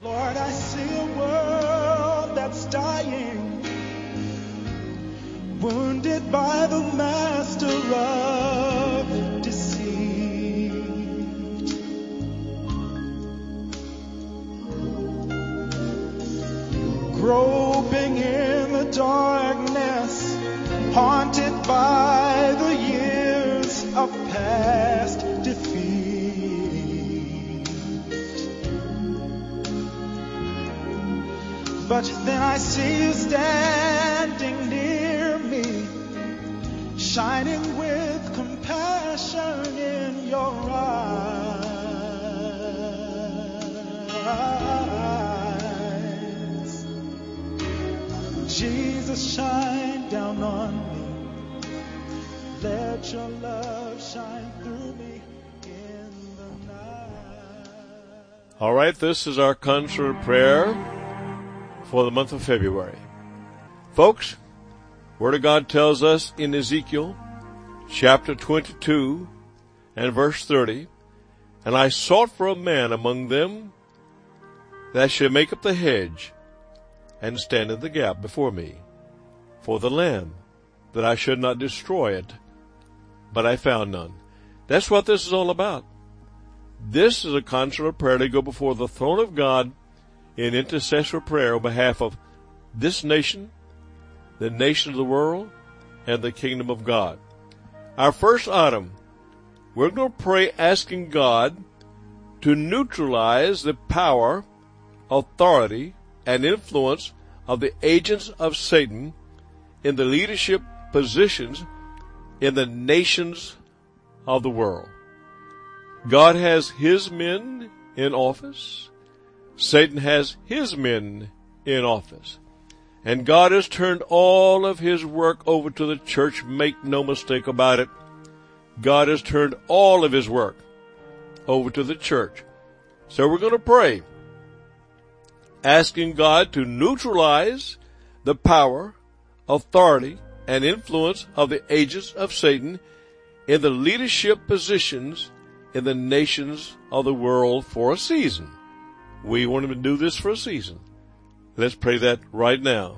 Lord, I see a world that's dying, wounded by the master of deceit. Groping in the darkness, haunted by the years of past defeat. But then I see you standing near me, shining with compassion in your eyes. Jesus, shine down on me. Let your love shine through me in the night. All right, this is our concert prayer for the month of February. Folks, Word of God tells us in Ezekiel chapter 22 and verse 30, "And I sought for a man among them that should make up the hedge and stand in the gap before me for the land, that I should not destroy it, but I found none." That's what this is all about. This is a concert of prayer to go before the throne of God in intercessory prayer on behalf of this nation, the nation of the world, and the kingdom of God. Our first item, we're going to pray asking God to neutralize the power, authority, and influence of the agents of Satan in the leadership positions in the nations of the world. God has his men in office. Satan has his men in office. And God has turned all of his work over to the church. Make no mistake about it. God has turned all of his work over to the church. So we're going to pray, asking God to neutralize the power, authority, and influence of the agents of Satan in the leadership positions in the nations of the world for a season. We want him to do this for a season. Let's pray that right now.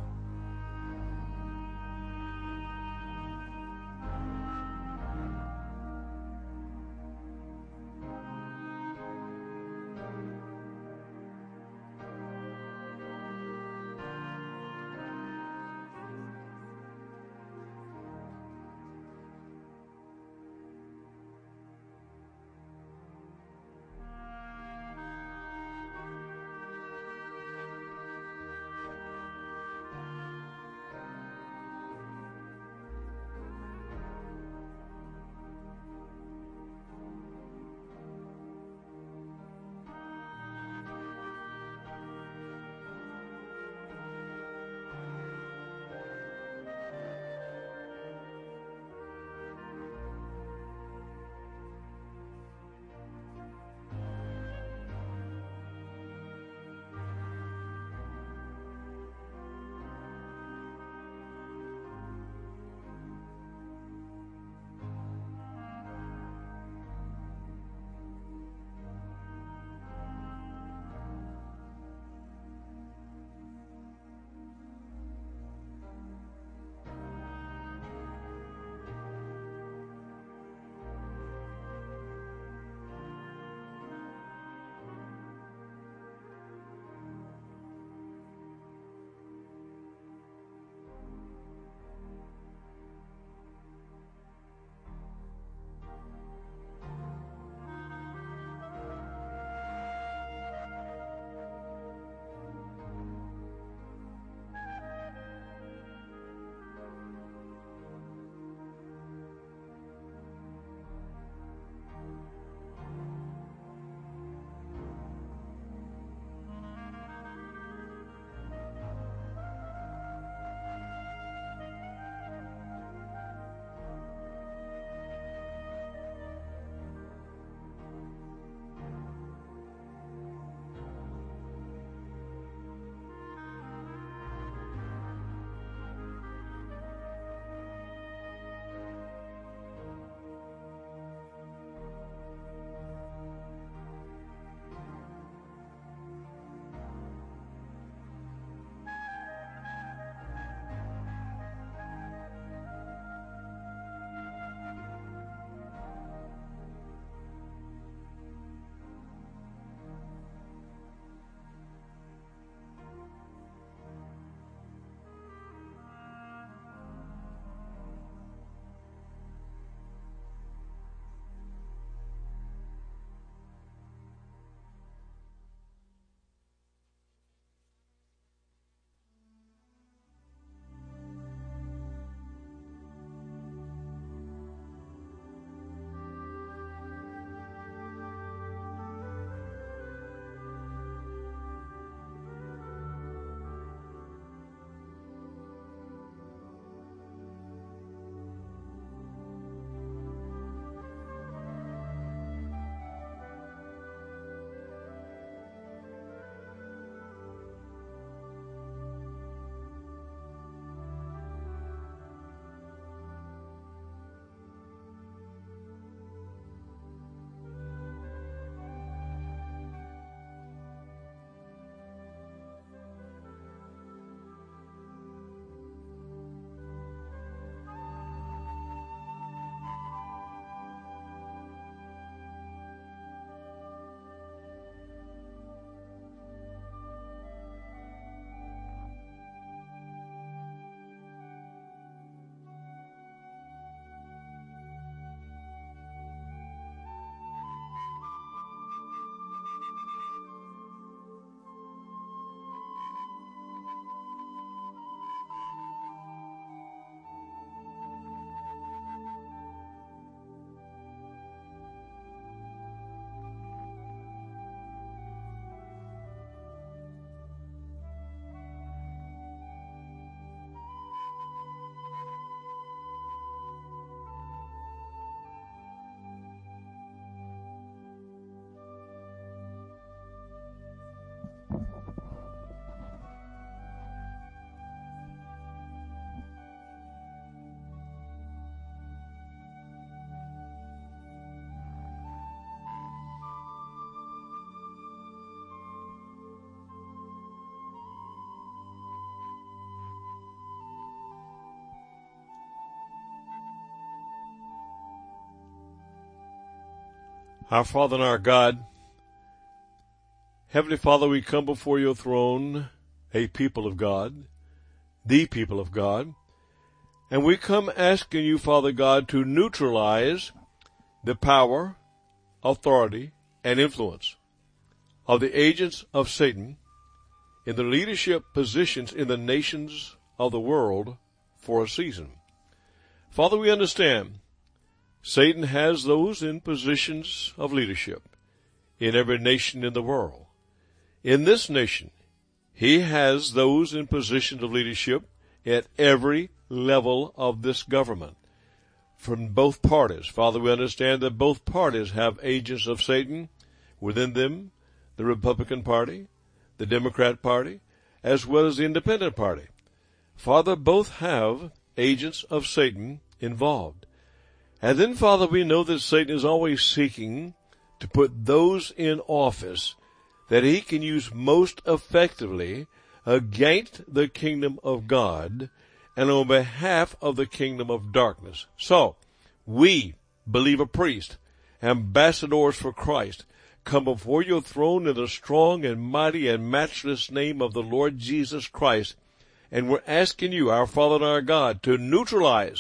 Our Father and our God, Heavenly Father, we come before your throne, a people of God, the people of God, and we come asking you, Father God, to neutralize the power, authority, and influence of the agents of Satan in the leadership positions in the nations of the world for a season. Father, we understand Satan has those in positions of leadership in every nation in the world. In this nation, he has those in positions of leadership at every level of this government from both parties. Father, we understand that both parties have agents of Satan within them, the Republican Party, the Democrat Party, as well as the Independent Party. Father, both have agents of Satan involved. And then, Father, we know that Satan is always seeking to put those in office that he can use most effectively against the kingdom of God and on behalf of the kingdom of darkness. So, we, believer priests, ambassadors for Christ, come before your throne in the strong and mighty and matchless name of the Lord Jesus Christ, and we're asking you, our Father and our God, to neutralize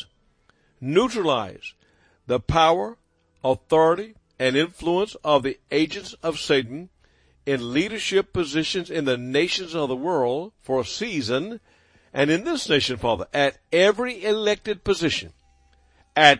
the power, authority, and influence of the agents of Satan in leadership positions in the nations of the world for a season, and in this nation, Father, at every elected position in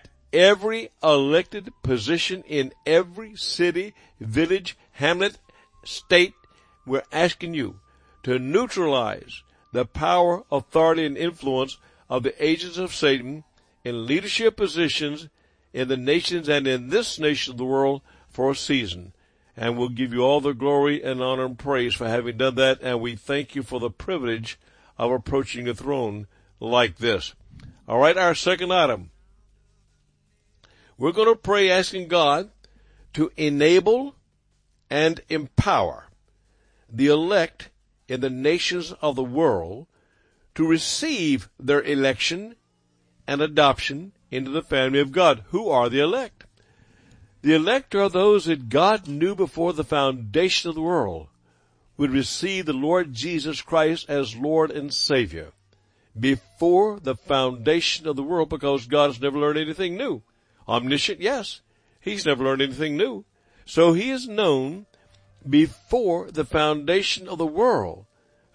every city, village, hamlet, state, we're asking you to neutralize the power, authority, and influence of the agents of Satan in leadership positions in the nations and in this nation of the world for a season. And we'll give you all the glory and honor and praise for having done that, and we thank you for the privilege of approaching the throne like this. All right, our second item. We're going to pray asking God to enable and empower the elect in the nations of the world to receive their election and adoption into the family of God. Who are the elect? The elect are those that God knew before the foundation of the world would receive the Lord Jesus Christ as Lord and Savior before the foundation of the world, because God has never learned anything new. Omniscient, yes. He's never learned anything new. So he is known before the foundation of the world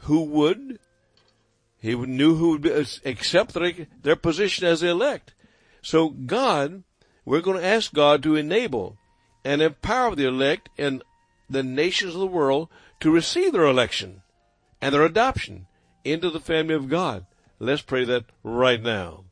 he knew who would accept their position as the elect. So God, we're going to ask God to enable and empower the elect in the nations of the world to receive their election and their adoption into the family of God. Let's pray that right now.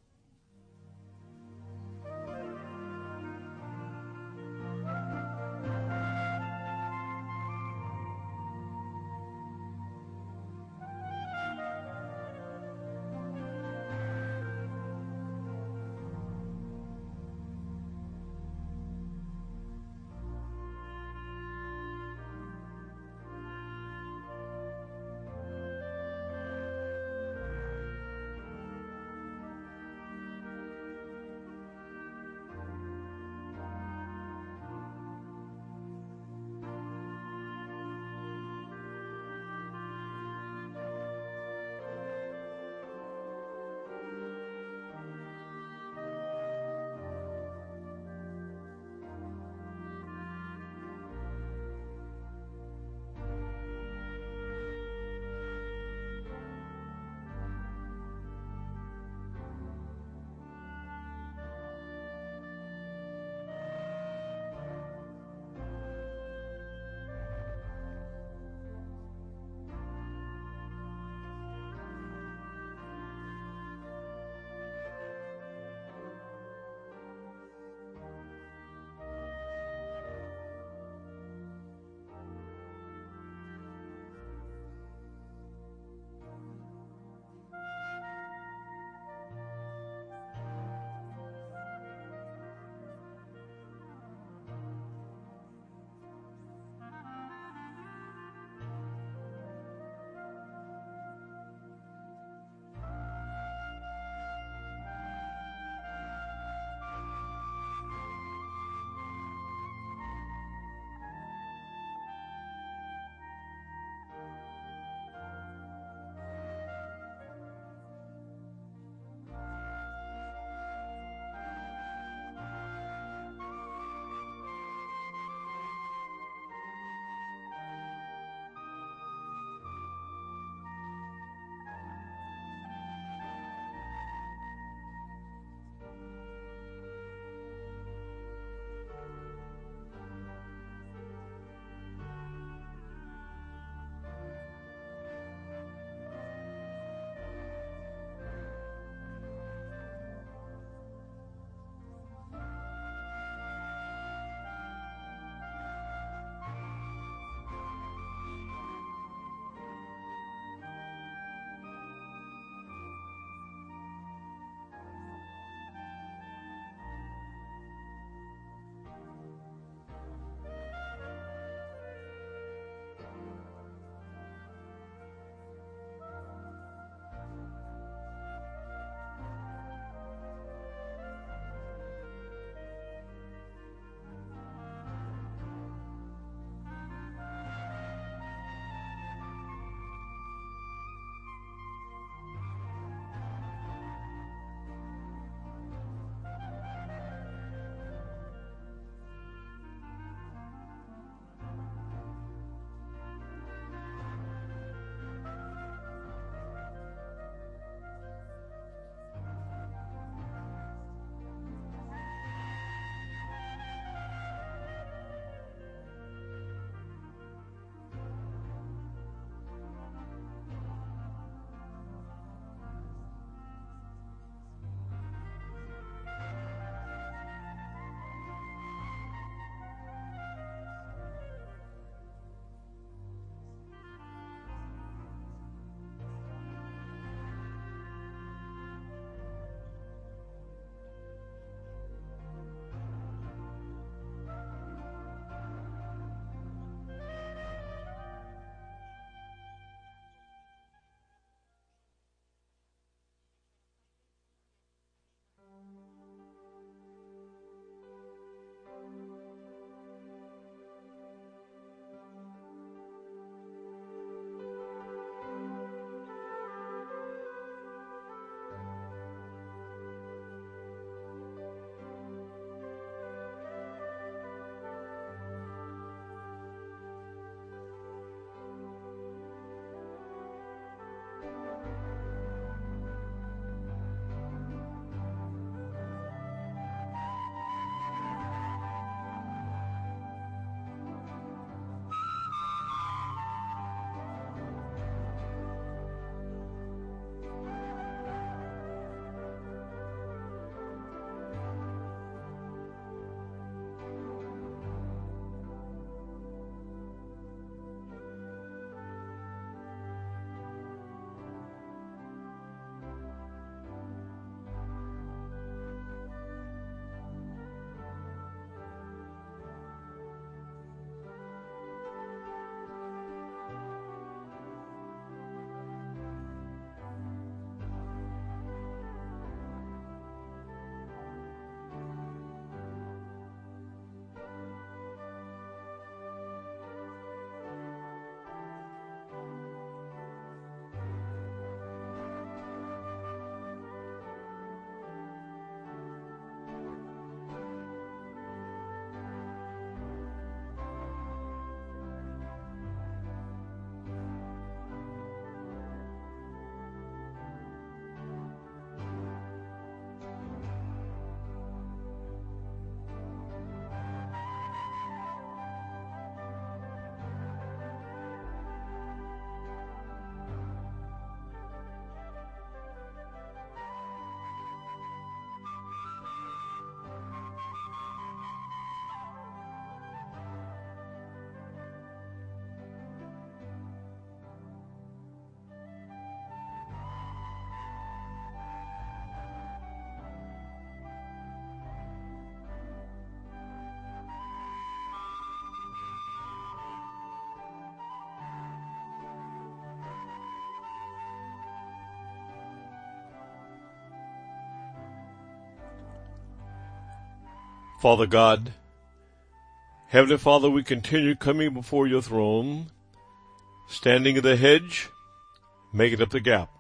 Father God, Heavenly Father, we continue coming before your throne, standing in the hedge, making up the gap.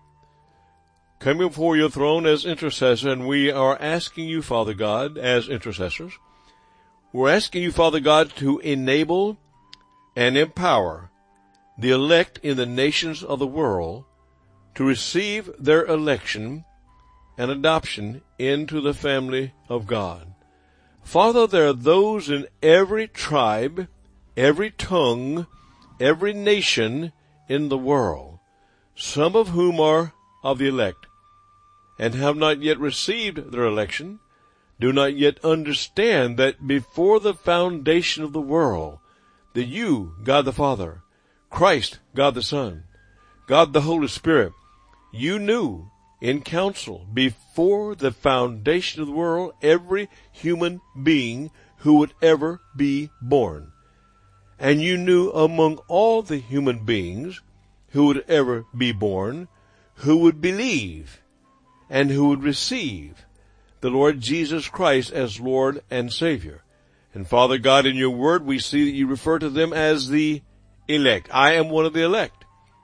Coming before your throne as intercessors, and we are asking you, Father God, as intercessors, we're asking you, Father God, to enable and empower the elect in the nations of the world to receive their election and adoption into the family of God. Father, there are those in every tribe, every tongue, every nation in the world, some of whom are of the elect, and have not yet received their election, do not yet understand that before the foundation of the world, that you, God the Father, Christ, God the Son, God the Holy Spirit, you knew in counsel before the foundation of the world every human being who would ever be born. And you knew among all the human beings who would ever be born, who would believe and who would receive the Lord Jesus Christ as Lord and Savior. And Father God, in your word, we see that you refer to them as the elect. I am one of the elect.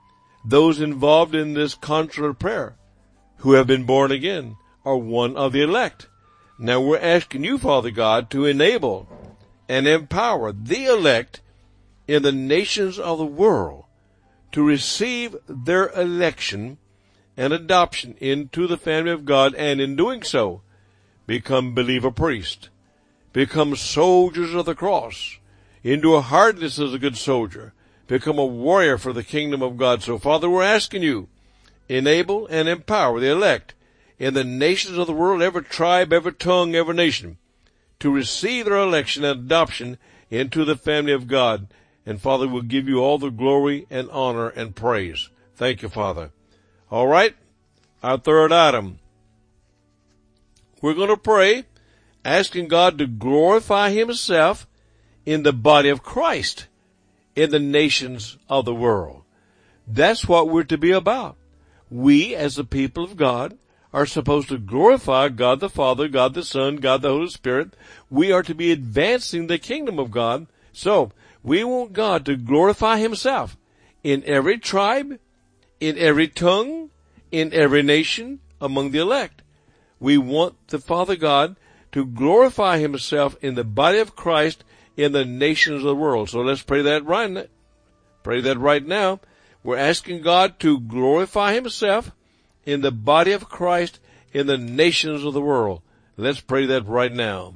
Those involved in this conjugal prayer who have been born again are one of the elect. Now we're asking you, Father God, to enable and empower the elect in the nations of the world to receive their election and adoption into the family of God, and in doing so, become believer priests, become soldiers of the cross, endure hardness as a good soldier, become a warrior for the kingdom of God. So, Father, we're asking you, enable and empower the elect in the nations of the world, every tribe, every tongue, every nation, to receive their election and adoption into the family of God. And, Father, we'll give you all the glory and honor and praise. Thank you, Father. All right, our third item. We're going to pray, asking God to glorify himself in the body of Christ in the nations of the world. That's what we're to be about. We, as the people of God, are supposed to glorify God the Father, God the Son, God the Holy Spirit. We are to be advancing the kingdom of God. So, we want God to glorify himself in every tribe, in every tongue, in every nation, among the elect. We want the Father God to glorify himself in the body of Christ in the nations of the world. So let's pray that right now. We're asking God to glorify himself in the body of Christ in the nations of the world. Let's pray that right now.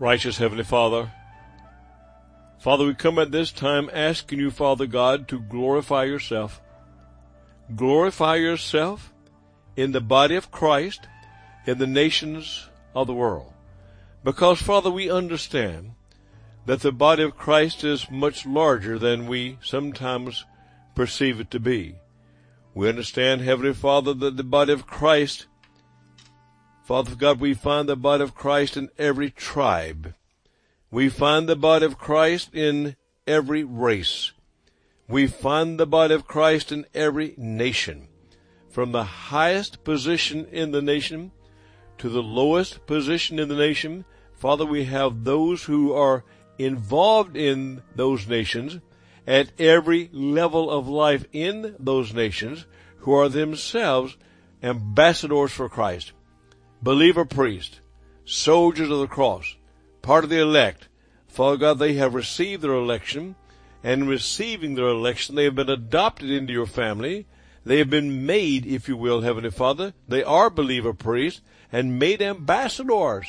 Righteous Heavenly Father, Father, we come at this time asking you, Father God, to glorify yourself. Glorify yourself in the body of Christ, in the nations of the world. Because, Father, we understand that the body of Christ is much larger than we sometimes perceive it to be. We understand, Heavenly Father, that the body of Christ, Father God, we find the body of Christ in every tribe. We find the body of Christ in every race. We find the body of Christ in every nation. From the highest position in the nation to the lowest position in the nation, Father, we have those who are involved in those nations at every level of life in those nations, who are themselves ambassadors for Christ, believer priests, soldiers of the cross, part of the elect. Father God, they have received their election, and in receiving their election, they have been adopted into your family. They have been made, if you will, Heavenly Father. They are believer priests and made ambassadors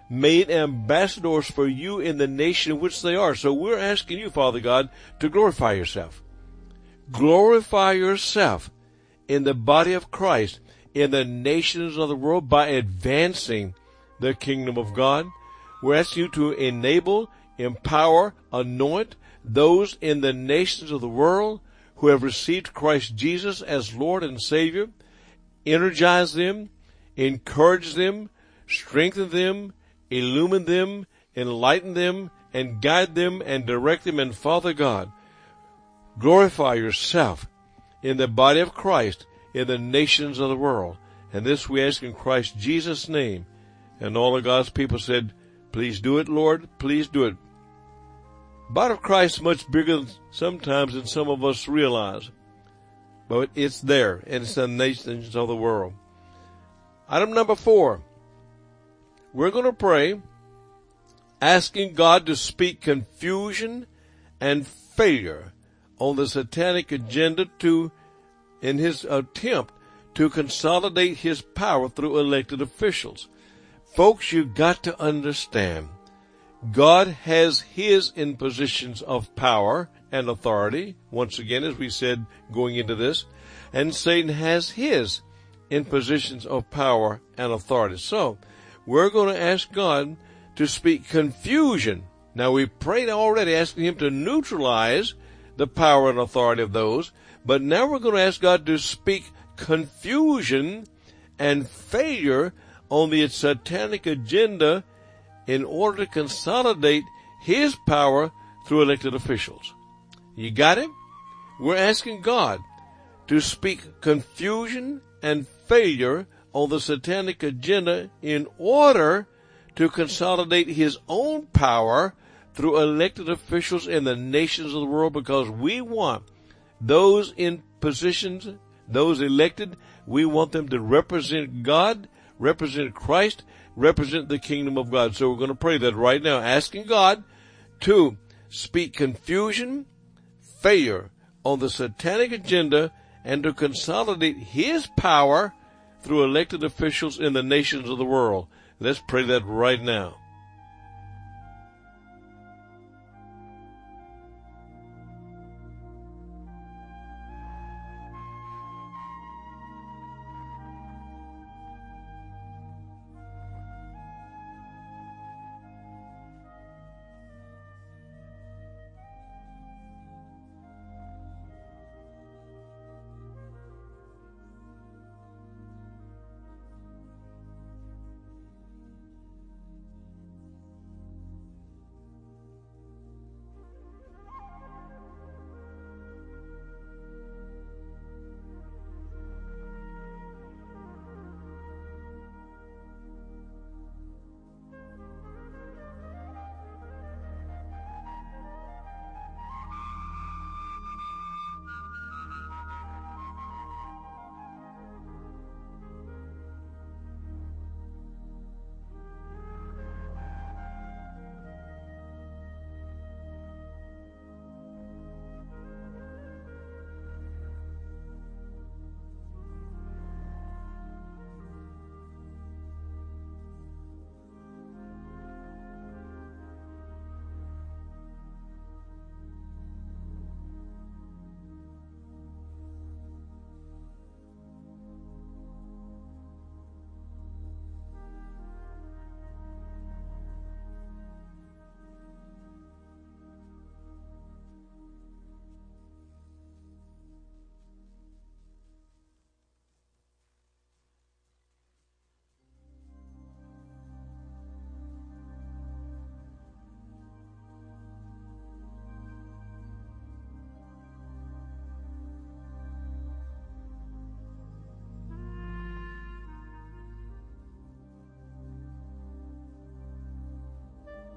for you in the nation in which they are. So we're asking you, Father God, to glorify yourself. Glorify yourself in the body of Christ, in the nations of the world, by advancing the kingdom of God. We're asking you to enable, empower, anoint those in the nations of the world who have received Christ Jesus as Lord and Savior. Energize them, encourage them, strengthen them, illumine them, enlighten them, and guide them and direct them. And Father God, glorify yourself in the body of Christ, in the nations of the world. And this we ask in Christ Jesus' name. And all of God's people said, please do it, Lord, please do it. The body of Christ is much bigger sometimes than some of us realize. But it's there, and it's in the nations of the world. Item number 4. We're going to pray, asking God to speak confusion and failure on the satanic agenda in his attempt to consolidate his power through elected officials. Folks, you've got to understand, God has his in positions of power and authority, once again, as we said going into this, and Satan has his in positions of power and authority. So, we're going to ask God to speak confusion. Now, we prayed already asking him to neutralize the power and authority of those, but now we're going to ask God to speak confusion and failure on the satanic agenda in order to consolidate his power through elected officials. You got it? We're asking God to speak confusion and failure on the satanic agenda in order to consolidate his own power through elected officials in the nations of the world, because we want those in positions, those elected, we want them to represent God, represent Christ, represent the kingdom of God. So we're going to pray that right now, asking God to speak confusion, failure on the satanic agenda, and to consolidate his power through elected officials in the nations of the world. Let's pray that right now.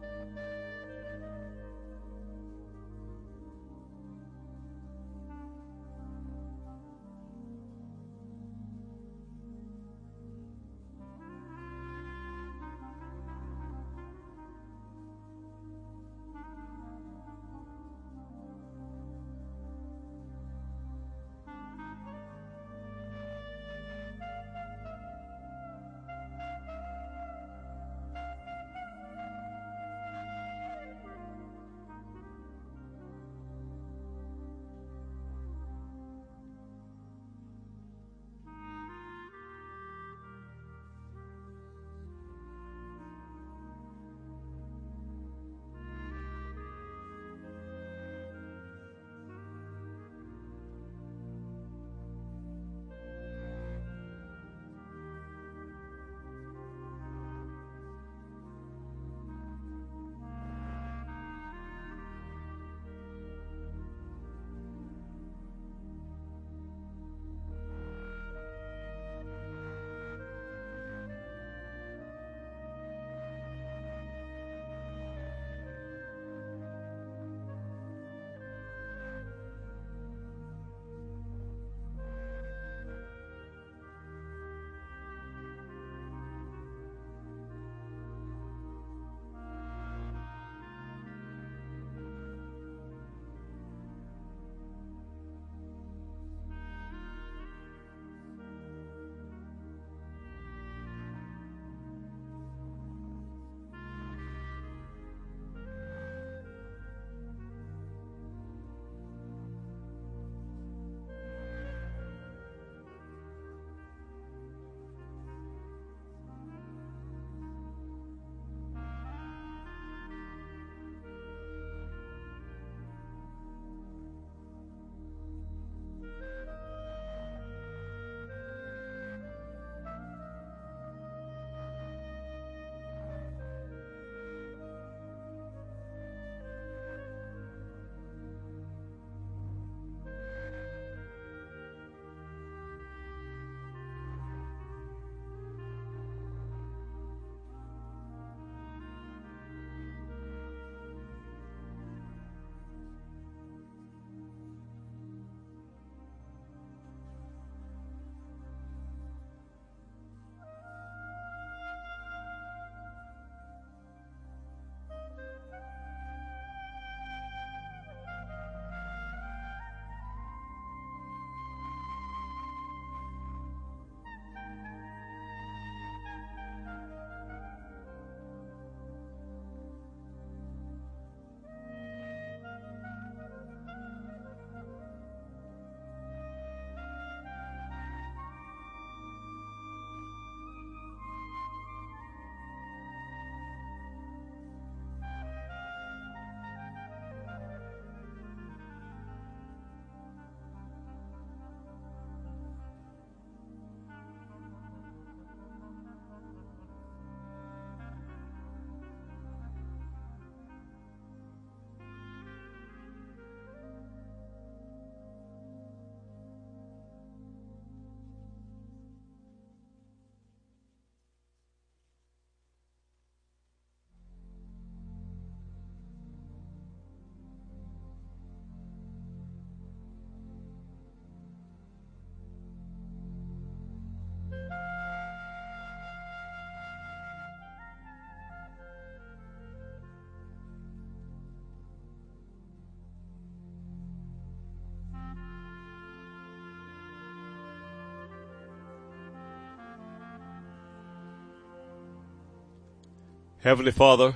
Heavenly Father,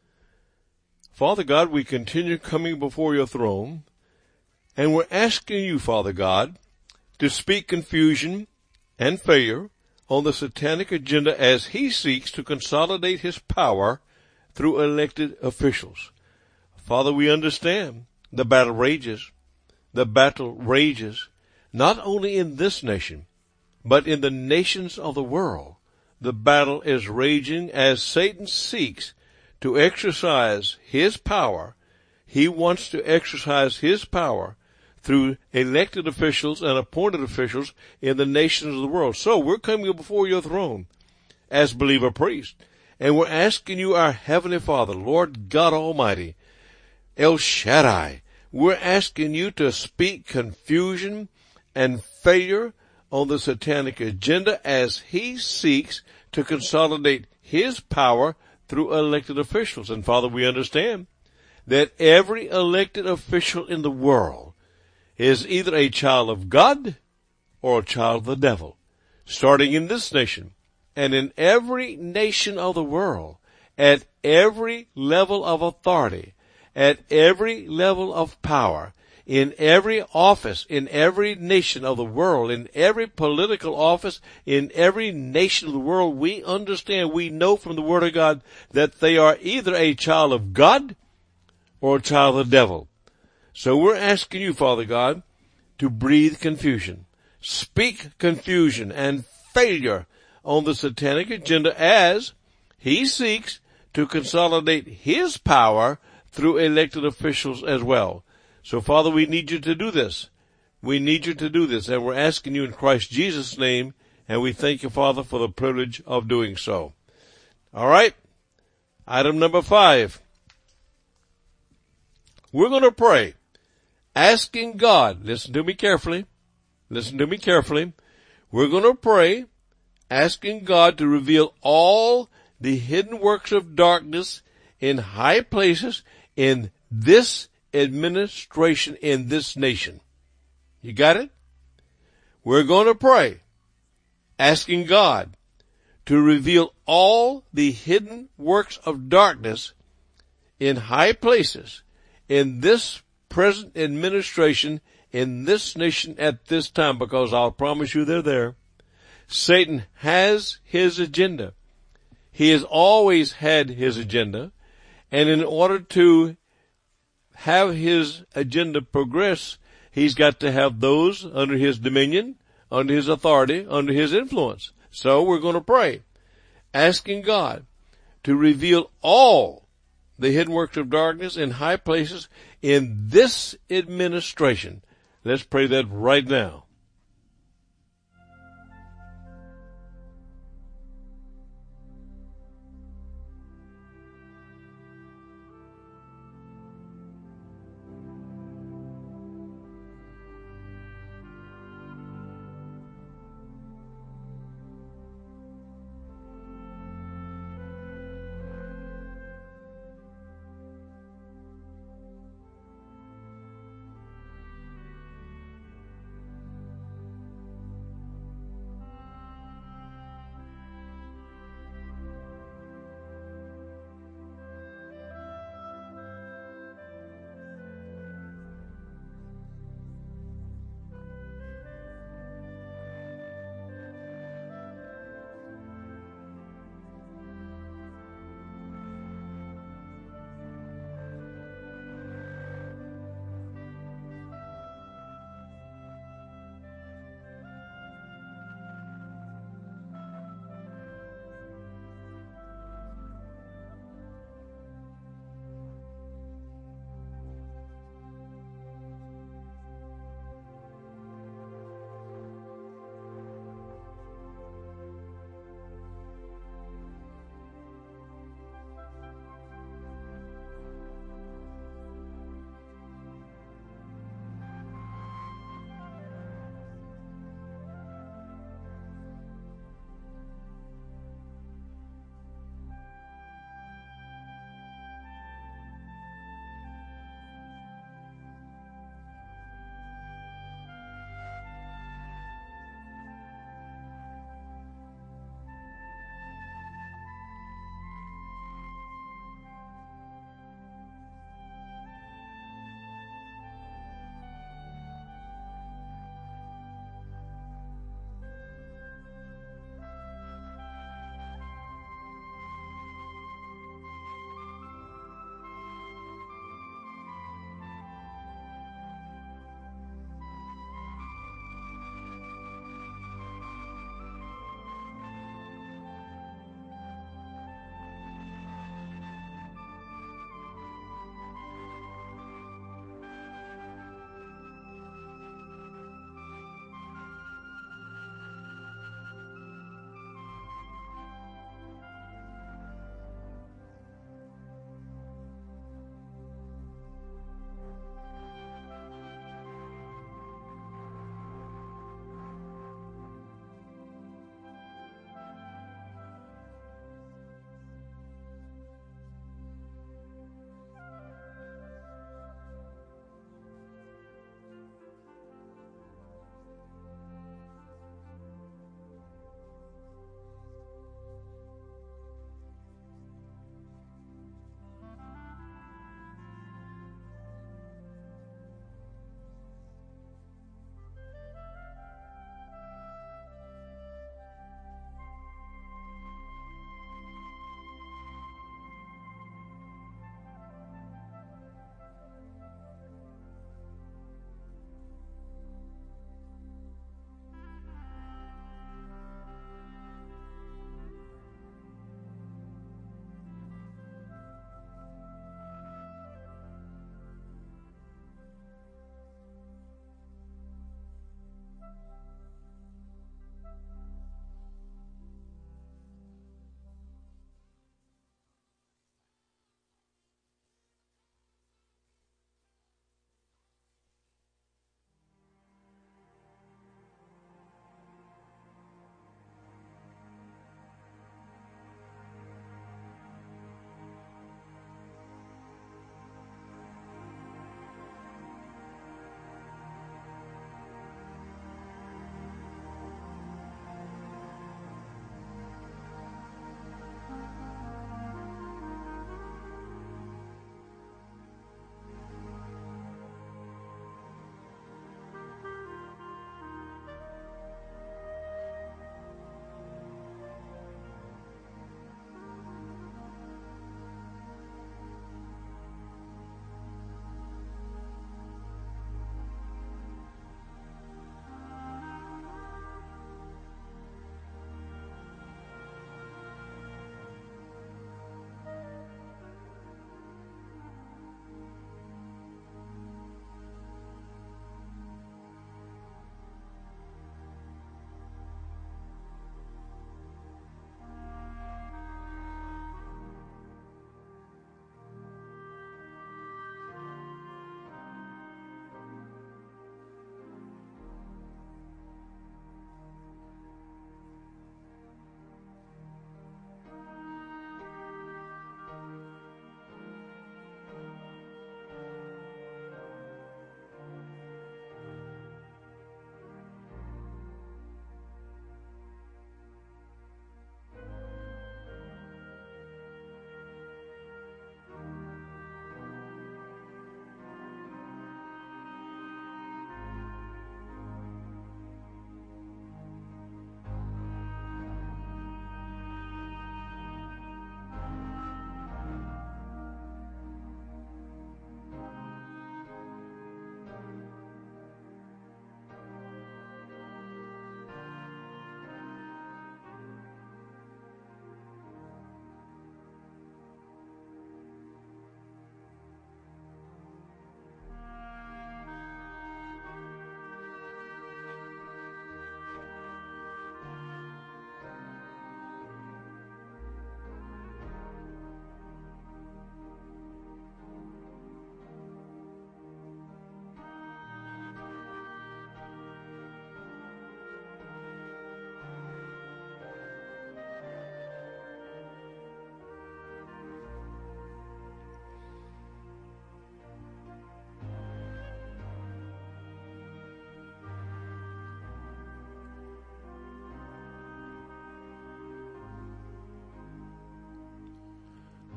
Father God, we continue coming before your throne, and we're asking you, Father God, to speak confusion and failure on the satanic agenda as he seeks to consolidate his power through elected officials. Father, we understand the battle rages. The battle rages not only in this nation, but in the nations of the world. The battle is raging as Satan seeks to exercise his power. He wants to exercise his power through elected officials and appointed officials in the nations of the world. So we're coming before your throne as believer priests, And we're asking you, our Heavenly Father, Lord God Almighty, El Shaddai, we're asking you to speak confusion and failure on the satanic agenda as he seeks to consolidate his power through elected officials. And Father, we understand that every elected official in the world is either a child of God or a child of the devil, starting in this nation and in every nation of the world, at every level of authority, at every level of power, in every office, in every nation of the world, in every political office, in every nation of the world. We understand, we know from the Word of God that they are either a child of God or a child of the devil. So we're asking you, Father God, to breathe confusion, speak confusion and failure on the satanic agenda as he seeks to consolidate his power through elected officials as well. So, Father, we need you to do this. We need you to do this, and we're asking you in Christ Jesus' name, and we thank you, Father, for the privilege of doing so. All right? Item number 5. We're going to pray, asking God, listen to me carefully, we're going to pray, asking God to reveal all the hidden works of darkness in high places in this administration, in this nation. You got it? We're going to pray, asking God to reveal all the hidden works of darkness in high places in this present administration, in this nation at this time, because I'll promise you they're there. Satan has his agenda. He has always had his agenda, and in order to have his agenda progress, he's got to have those under his dominion, under his authority, under his influence. So we're going to pray, asking God to reveal all the hidden works of darkness in high places in this administration. Let's pray that right now.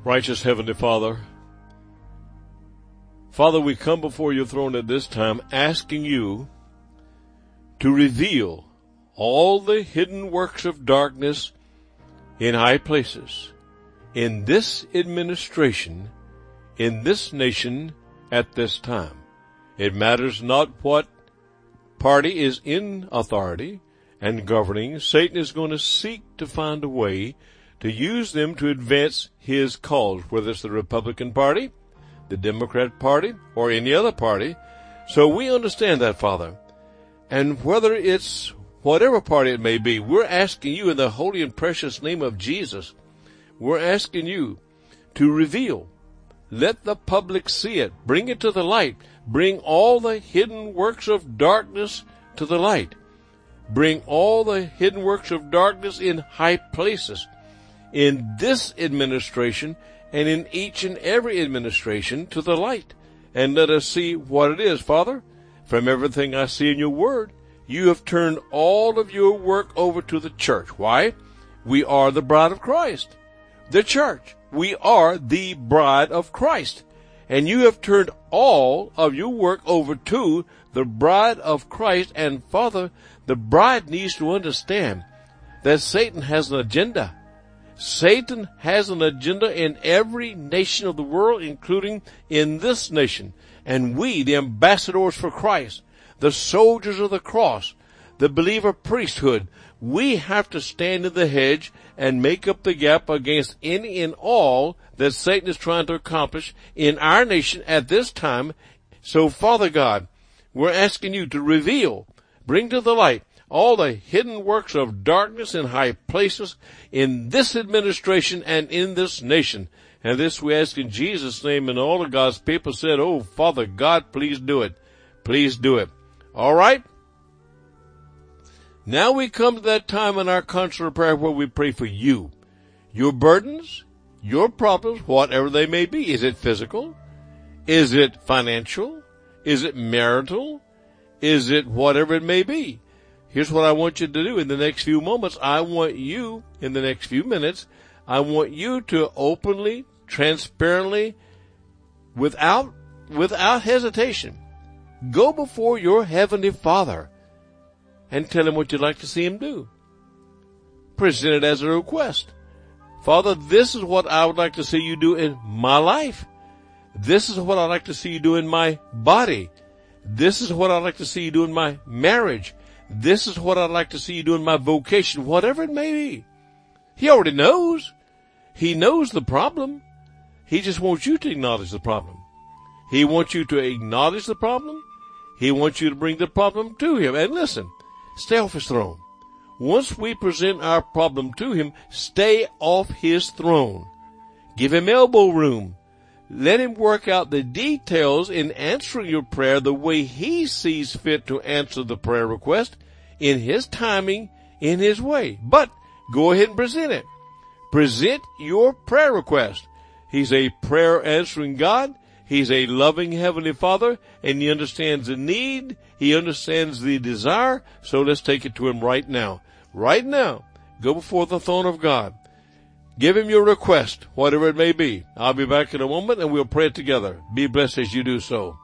Righteous Heavenly Father, Father, we come before your throne at this time asking you to reveal all the hidden works of darkness in high places, in this administration, in this nation at this time. It matters not what party is in authority and governing. Satan is going to seek to find a way to use them to advance his cause, whether it's the Republican Party, the Democrat Party, or any other party. So we understand that, Father. And whether it's whatever party it may be, we're asking you in the holy and precious name of Jesus, we're asking you to reveal. Let the public see it. Bring it to the light. Bring all the hidden works of darkness to the light. Bring all the hidden works of darkness in high places, in this administration and in each and every administration, to the light. And let us see what it is, Father. From everything I see in your word, you have turned all of your work over to the church. Why? We are the bride of Christ. The church. We are the bride of Christ. And you have turned all of your work over to the bride of Christ. And Father, the bride needs to understand that Satan has an agenda. Satan has an agenda in every nation of the world, including in this nation. And we, the ambassadors for Christ, the soldiers of the cross, the believer priesthood, we have to stand in the hedge and make up the gap against any and all that Satan is trying to accomplish in our nation at this time. So, Father God, we're asking you to reveal, bring to the light, all the hidden works of darkness in high places in this administration and in this nation. And this we ask in Jesus' name, and all of God's people said, oh, Father God, please do it. Please do it. All right? Now we come to that time in our concert of prayer where we pray for you. Your burdens, your problems, whatever they may be. Is it physical? Is it financial? Is it marital? Is it whatever it may be? Here's what I want you to do in the next few moments. I want you, in the next few minutes, I want you to openly, transparently, without hesitation, go before your Heavenly Father and tell him what you'd like to see him do. Present it as a request. Father, this is what I would like to see you do in my life. This is what I'd like to see you do in my body. This is what I'd like to see you do in my marriage. This is what I'd like to see you do in my vocation, whatever it may be. He already knows. He knows the problem. He just wants you to acknowledge the problem. He wants you to acknowledge the problem. He wants you to bring the problem to him. And listen, stay off his throne. Once we present our problem to him, stay off his throne. Give him elbow room. Let him work out the details in answering your prayer the way he sees fit to answer the prayer request, in his timing, in his way. But go ahead and present it. Present your prayer request. He's a prayer answering God. He's a loving Heavenly Father, and he understands the need. He understands the desire. So let's take it to him right now. Right now, go before the throne of God. Give him your request, whatever it may be. I'll be back in a moment and we'll pray it together. Be blessed as you do so.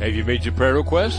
Have you made your prayer request?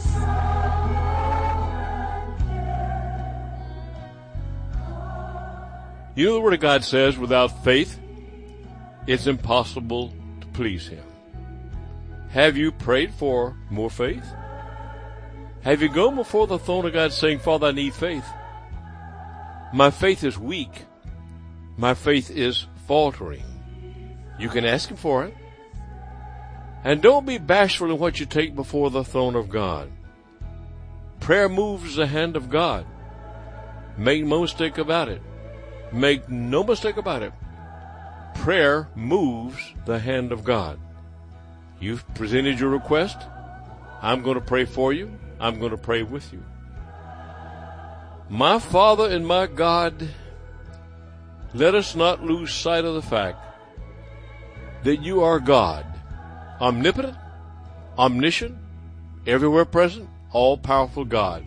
You know the Word of God says, without faith, it's impossible to please Him. Have you prayed for more faith? Have you gone before the throne of God saying, Father, I need faith. My faith is weak. My faith is faltering. You can ask Him for it. And don't be bashful in what you take before the throne of God. Prayer moves the hand of God. Make no mistake about it. Make no mistake about it. Prayer moves the hand of God. You've presented your request. I'm going to pray for you. I'm going to pray with you. My Father and my God, let us not lose sight of the fact that you are God, omnipotent, omniscient, everywhere present, all-powerful God.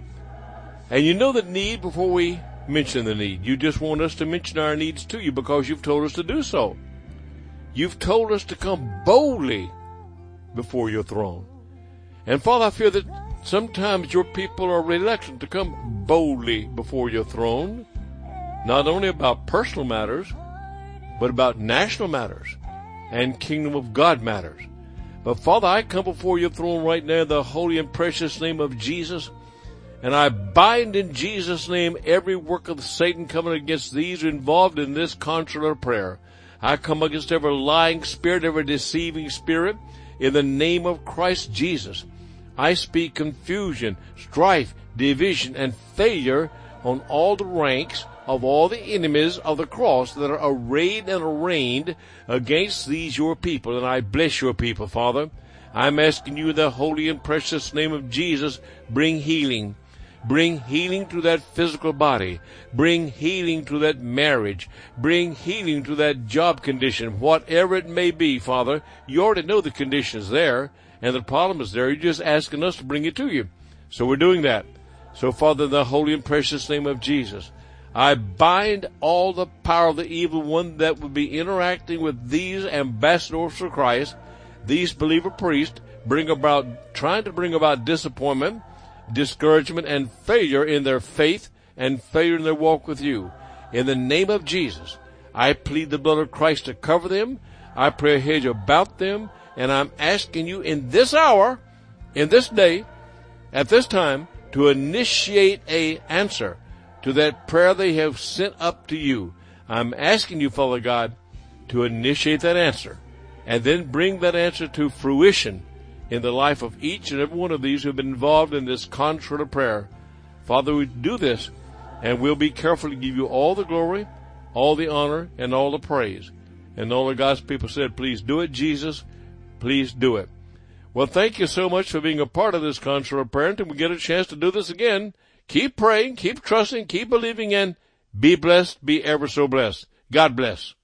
And you know the need before we mention the need. You just want us to mention our needs to you because you've told us to do so. You've told us to come boldly before your throne. And Father, I fear that sometimes your people are reluctant to come boldly before your throne, not only about personal matters, but about national matters and kingdom of God matters. But Father, I come before your throne right now in the holy and precious name of Jesus, and I bind in Jesus' name every work of Satan coming against these involved in this consular prayer. I come against every lying spirit, every deceiving spirit, in the name of Christ Jesus. I speak confusion, strife, division, and failure on all the ranks of all the enemies of the cross that are arrayed and arraigned against these your people. And I bless your people, Father. I'm asking you in the holy and precious name of Jesus, bring healing. Bring healing to that physical body. Bring healing to that marriage. Bring healing to that job condition. Whatever it may be, Father, you already know the conditions there, and the problem is there. You're just asking us to bring it to you. So we're doing that. So, Father, in the holy and precious name of Jesus, I bind all the power of the evil one that would be interacting with these ambassadors for Christ, these believer priests, trying to bring about disappointment, discouragement, and failure in their faith and failure in their walk with you. In the name of Jesus, I plead the blood of Christ to cover them. I pray a hedge about them, and I'm asking you in this hour, in this day, at this time, to initiate an answer to that prayer they have sent up to you. I'm asking you, Father God, to initiate that answer and then bring that answer to fruition in the life of each and every one of these who have been involved in this concert of prayer. Father, we do this, and we'll be careful to give you all the glory, all the honor, and all the praise. And all of God's people said, please do it, Jesus. Please do it. Well, thank you so much for being a part of this concert of prayer. Until we get a chance to do this again, keep praying, keep trusting, keep believing, and be blessed, be ever so blessed. God bless.